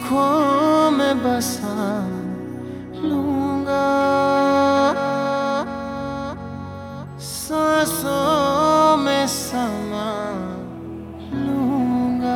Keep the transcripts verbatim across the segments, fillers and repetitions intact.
आँखों में बसा लूंगा, सांसों में समा लूंगा।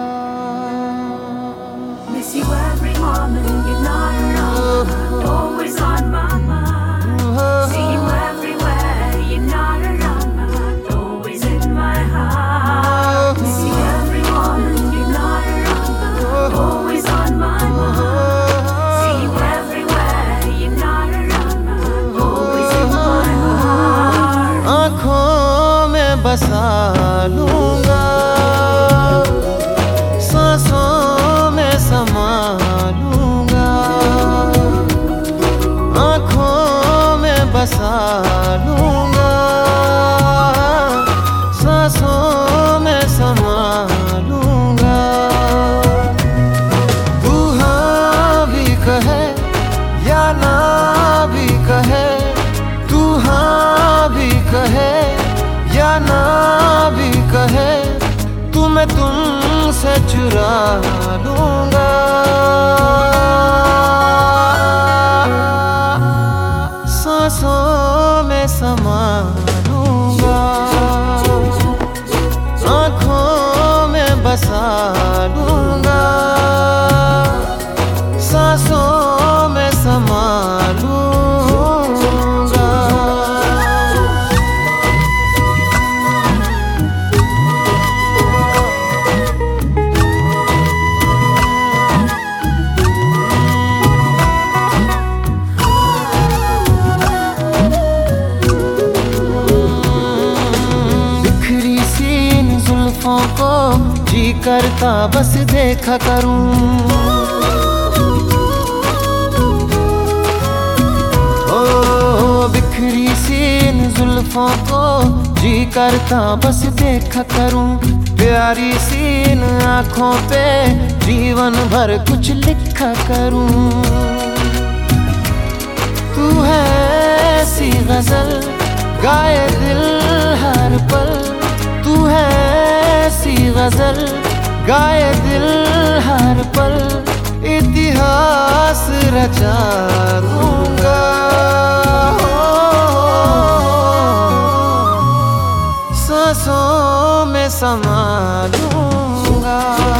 Miss you every moment you're not around, always on my mind. See you everywhere, you're not around, always in my heart. Miss you every moment you're not around, always on my mind. See you everywhere, you're not around, always in my heart. आँखों में बसा लूंगा, सांसों में समा लूंगा। आँखों में बसा लूंगा, सांसों में समा लूंगा। तू हाँ भी कहे या ना भी कहे, तू हाँ भी कहे या ना भी कहे, तुम्हें तुमसे चुरा लूंगा। सांसों में समा लूंगा, आँखों में बसा लूंगा, सांसों में समा लूंगा। को जी करता बस देखा करूं, ओ बिखरी सी इन जुल्फों को जी करता बस देखा करूं। प्यारी सी इन आँखों पे जीवन भर कुछ लिखा करूं। तू है ऐसी गजल गाए दिल हर पल, तू है ऐसी गजल गाए दिल हर पल, इतिहास रचा दूंगा। सांसों में समा लूंगा।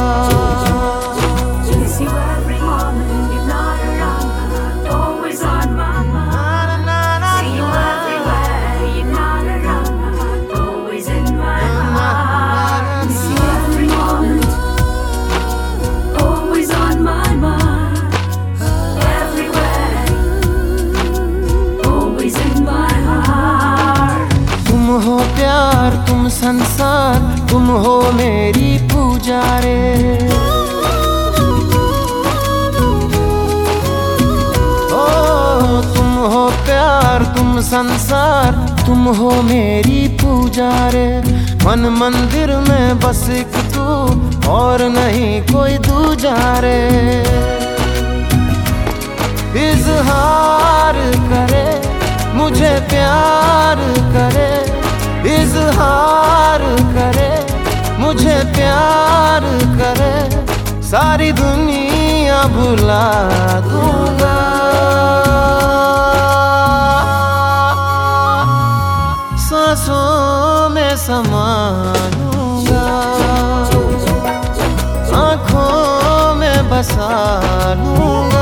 हो प्यार तुम संसार, तुम हो मेरी पूजा रे। ओ तुम हो प्यार तुम संसार, तुम हो मेरी पूजा रे। मन मंदिर में बस एक तू और नहीं कोई दूजा रे। इजहार करे मुझे प्यार करे, इजहार करे मुझे प्यार करे, सारी दुनिया भुला दूंगा। सांसों में समा लूंगा, आँखों में बसा लूंगा।